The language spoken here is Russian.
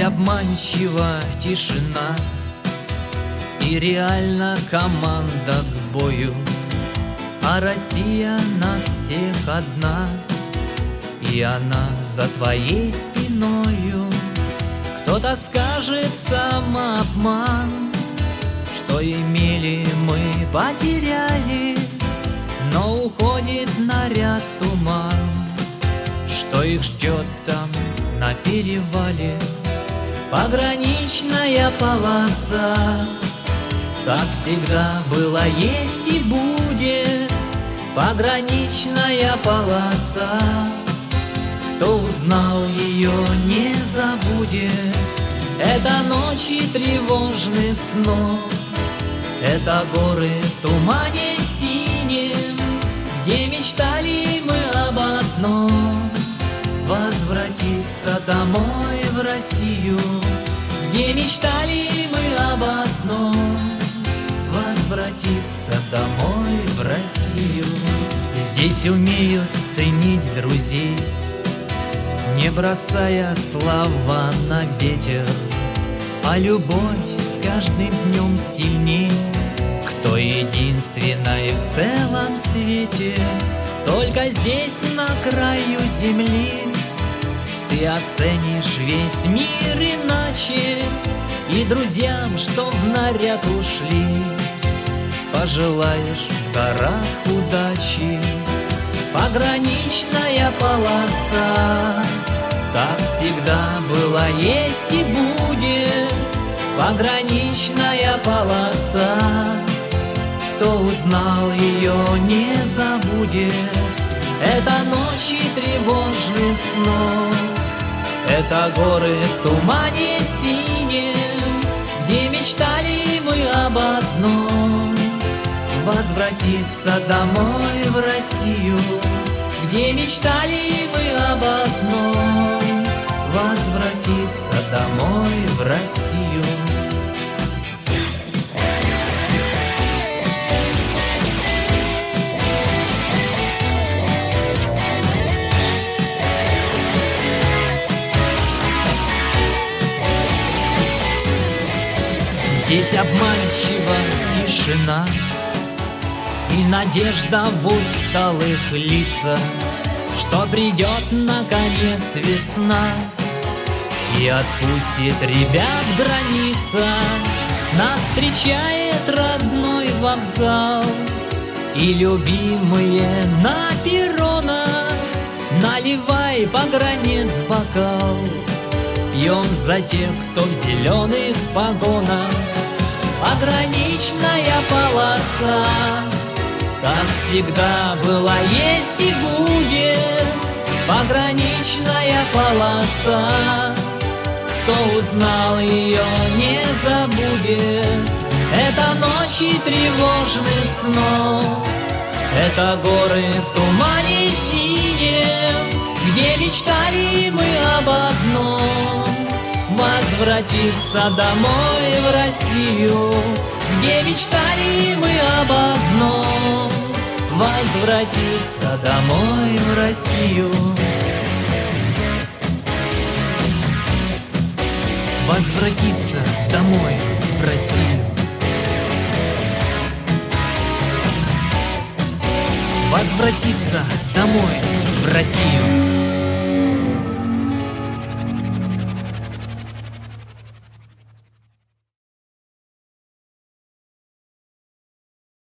обманчива тишина, и реально команда к бою, а Россия на всех одна, и она за твоей спиною. Кто-то скажет самообман, что имели мы потеряли, но уходит наряд в туман, что их ждет там на перевале. Пограничная полоса, так всегда было, есть и будет. Пограничная полоса, кто узнал ее, не забудет. Это ночи тревожных снов, это горы в тумане синем, где мечтали мы об одном: возвратиться домой в Россию. Где мечтали мы об одном: возвратиться домой в Россию. Здесь умеют ценить друзей, не бросая слова на ветер, а любовь с каждым днем сильней. Кто единственная в целом свете, только здесь, на краю земли, ты оценишь весь мир иначе, и друзьям, что в наряд ушли, пожелаешь в горах удачи. Пограничная полоса, так всегда была, есть и будет. Пограничная полоса, кто узнал ее, не забудет. Это ночи тревожных снов, это горы в тумане синем, где мечтали мы об одном: возвратиться домой в Россию. Где мечтали мы об одном: возвратиться домой в Россию. Здесь обманчива тишина и надежда в усталых лицах, что придет наконец весна и отпустит ребят граница. Нас встречает родной вокзал и любимые на перронах. Наливай, погранец, бокал, пьем за тех, кто в зеленых погонах. Пограничная полоса, так всегда была, есть и будет. Пограничная полоса, кто узнал ее, не забудет. Это ночи тревожных снов, это горы в тумане синем, где мечтали мы об одном: возвратиться домой в Россию. Где мечтали мы об одном: возвратиться домой в Россию. Возвратиться домой в Россию. Возвратиться домой в Россию.